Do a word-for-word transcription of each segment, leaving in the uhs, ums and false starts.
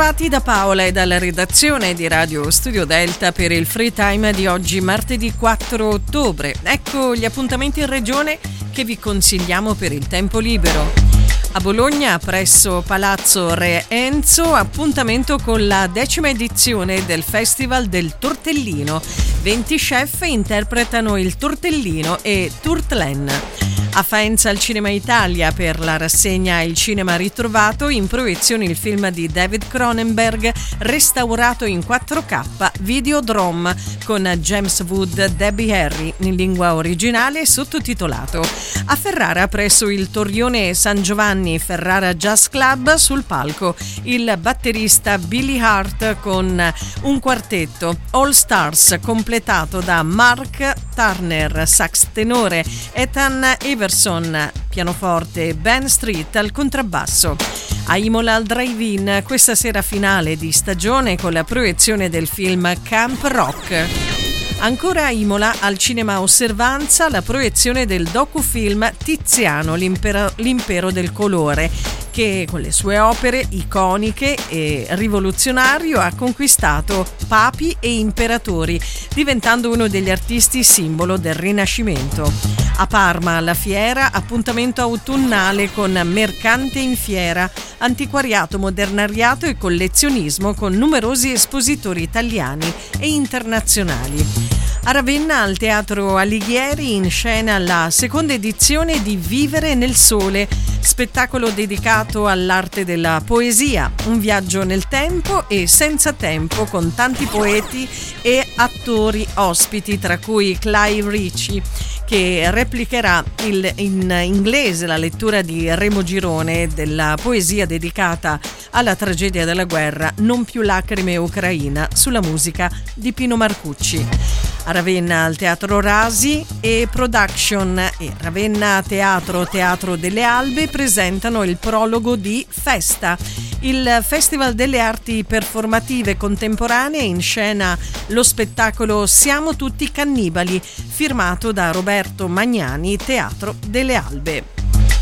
Bentrovati da Paola e dalla redazione di Radio Studio Delta per il Free Time di oggi, martedì quattro ottobre. Ecco gli appuntamenti in regione che vi consigliamo per il tempo libero. A Bologna, presso Palazzo Re Enzo, appuntamento con la decima edizione del Festival del Tortellino. venti chef interpretano il tortellino e Turtlen. A Faenza al Cinema Italia per la rassegna Il Cinema Ritrovato, in proiezione il film di David Cronenberg restaurato in quattro K Videodrome con James Wood, Debbie Harry in lingua originale sottotitolato. A Ferrara presso il Torrione San Giovanni Ferrara Jazz Club, sul palco il batterista Billy Hart con un quartetto All Stars completato da Mark Turner, sax tenore, Ethan Everson, pianoforte, Ben Street al contrabbasso. A Imola al Drive-In questa sera finale di stagione con la proiezione del film Camp Rock. Ancora a Imola al Cinema Osservanza la proiezione del docufilm Tiziano, l'impero, l'impero del colore, che con le sue opere iconiche e rivoluzionario ha conquistato papi e imperatori, diventando uno degli artisti simbolo del Rinascimento. A Parma alla Fiera, appuntamento autunnale con Mercante in Fiera, antiquariato, modernariato e collezionismo con numerosi espositori italiani e internazionali. A Ravenna al Teatro Alighieri in scena la seconda edizione di Vivere nel Sole, spettacolo dedicato all'arte della poesia, un viaggio nel tempo e senza tempo con tanti poeti e attori ospiti, tra cui Clive Ritchie, che replicherà il, in inglese la lettura di Remo Girone della poesia dedicata alla tragedia della guerra Non più lacrime Ucraina, sulla musica di Pino Marcucci. A Ravenna al Teatro Rasi e Production e Ravenna Teatro Teatro delle Albe presentano il prologo di Festa, il Festival delle Arti Performative Contemporanee. In scena lo spettacolo Siamo tutti cannibali, firmato da Roberto Magnani, Teatro delle Albe.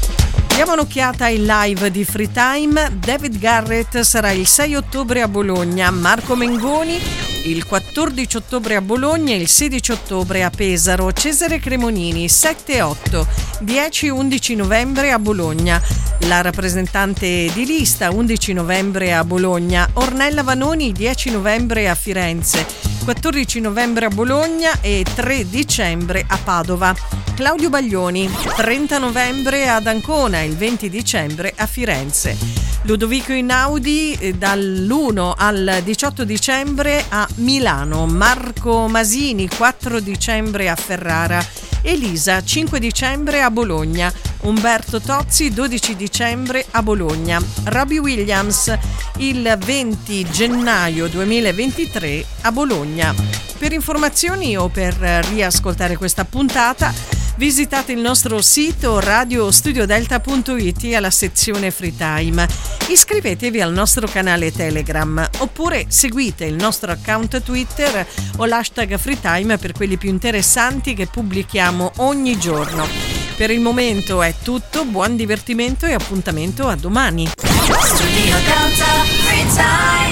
Diamo un'occhiata ai live di Free Time. David Garrett sarà il sei ottobre a Bologna, Marco Mengoni il quattordici ottobre a Bologna e il sedici ottobre a Pesaro, Cesare Cremonini sette e otto, dieci e undici novembre a Bologna, la rappresentante di lista undici novembre a Bologna, Ornella Vanoni dieci novembre a Firenze, quattordici novembre a Bologna e tre dicembre a Padova. Claudio Baglioni trenta novembre ad Ancona, il venti dicembre a Firenze. Ludovico Einaudi dall'primo al diciotto dicembre a Milano, Marco Masini quattro dicembre a Ferrara, Elisa cinque dicembre a Bologna, Umberto Tozzi dodici dicembre a Bologna, Robbie Williams il venti gennaio duemilaventitré a Bologna. Per informazioni o per riascoltare questa puntata visitate il nostro sito radio studio delta punto it alla sezione Free Time. Iscrivetevi al nostro canale Telegram oppure seguite il nostro account Twitter o l'hashtag Free Time per quelli più interessanti che pubblichiamo ogni giorno. Per il momento è tutto, buon divertimento e appuntamento a domani. Studio Delta Free Time.